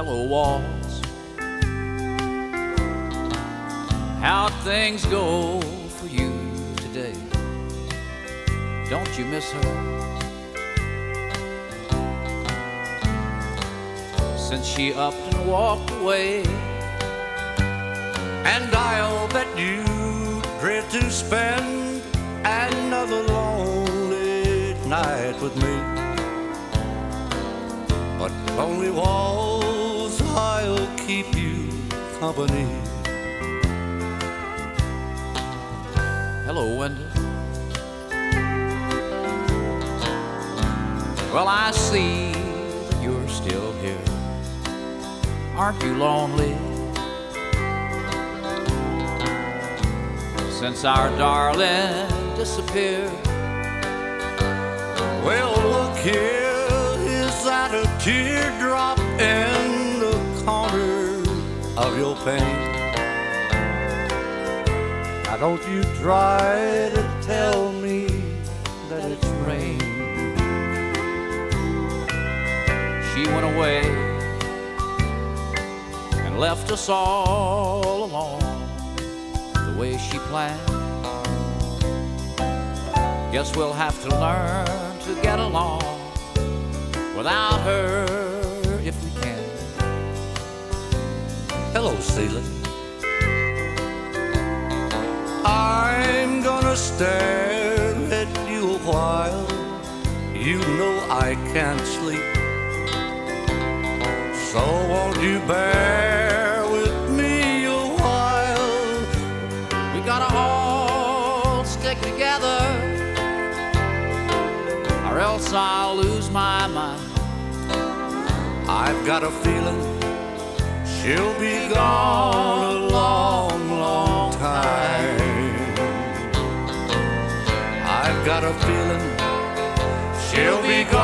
Hello, walls. How'd things go for you today? Don't you miss her? Since she upped and walked away. And I'll bet you dread to spend another lonely night with me. But lonely walls, I'll keep you company. Hello, Wendell. Well, I see that you're still here. Aren't you lonely? Since our darling disappeared. Well, look here, is that a teardrop in the corner of your pain? Now don't you try to tell me that it's rain. She went away and left us all alone the way she planned. Guess we'll have to learn to get along without her if we can. Hello, Celia. I'm gonna stare at you a while. You know I can't sleep. So won't you bear with me a while? We gotta all stick together, or else I'll lose my mind. I've got a feeling she'll be gone a long, long time. I've got a feeling she'll be gone